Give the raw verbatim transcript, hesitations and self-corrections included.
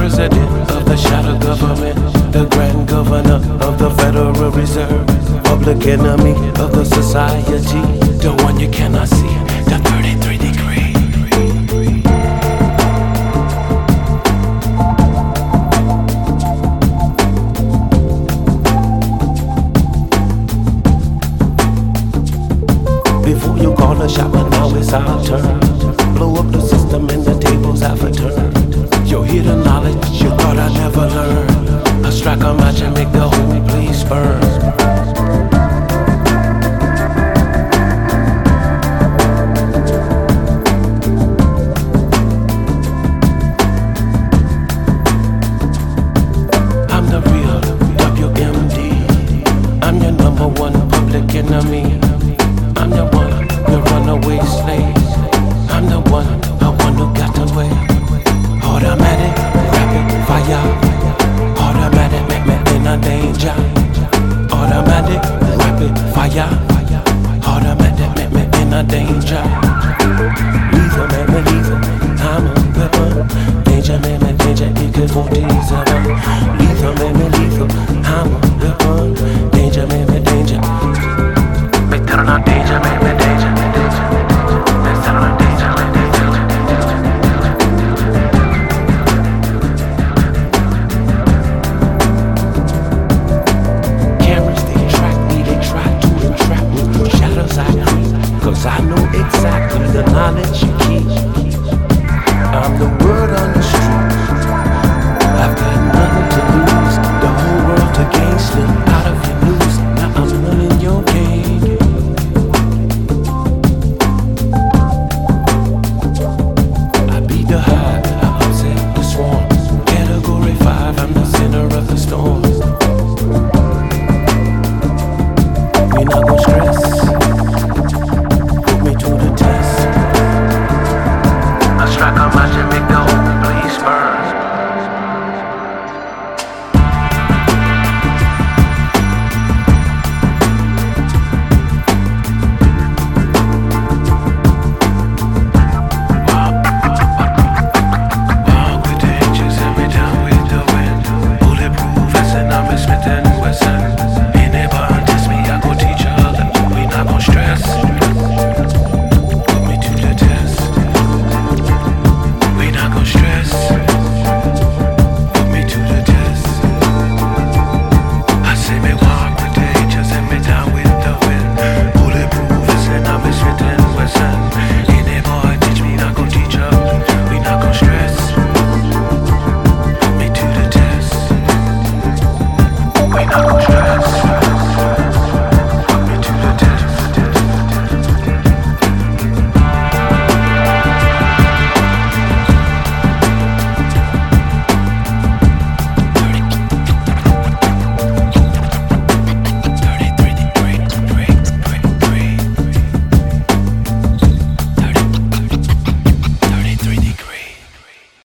president of the shadow government, the grand governor of the Federal Reserve, public enemy of the society, the one you cannot see, the thirty-three degree. Before you call a shot, but now it's our turn. Blow up the system and the tables have a turn. You'll hear the knowledge you thought I never learned. I strike a match and make the whole place burn. I'm the real W M D. I'm your number one public enemy. I'm the one, your runaway slave. I'm the one, the one who got away. Automatic, rapid fire. Automatic, make me in a danger. Automatic, rapid fire. Automatic, make me in a danger. Lethal, make me lethal. I'm a weapon. Danger, make me danger. A K forty-seven. Lethal, make me lethal. I'm a weapon. Danger, make me danger. Me turn on danger, make me danger. Me turn on danger, make me danger. Cameras, they track me, they try to entrap me. Shadows I creep, cause I know exactly the knowledge you keep. I'm the word on the street. I've got nothing to lose, the whole world to gain, slim